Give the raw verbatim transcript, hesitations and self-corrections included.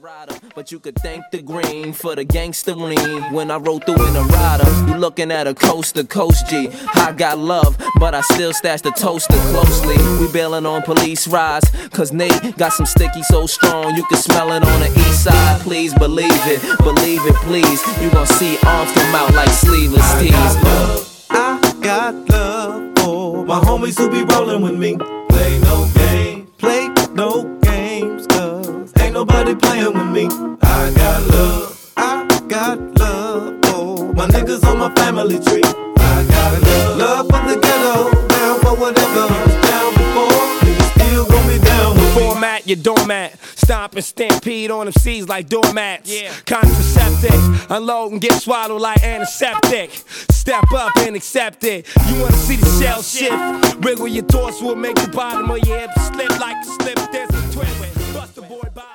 rider, but you could thank the green for the gangsterine. When I rode through in a rider, you looking at a coast to coast G. I got love, but I still stash the toaster closely. We bailing on police rides, cause Nate got some sticky so strong you can smell it on the east side. Please believe it, believe it please. You gon' see arms come out like sleeveless tees. I got love, I got love for my homies who be rolling with me. Play no game, play no games, cause ain't nobody playing with me. I got love, I got love for my niggas on my family tree. I got love, love for the ghetto, down for whatever. Down before, you still gon' be down with me. Format your doormat, stomp and stampede on them C's like doormats. Yeah. Contraceptic, unload and get swallowed like antiseptic. Step up and accept it. You wanna see the shell shift? Wiggle your torso will make the bottom of your hips slip like a slip. There's a twin with Busta Boy body.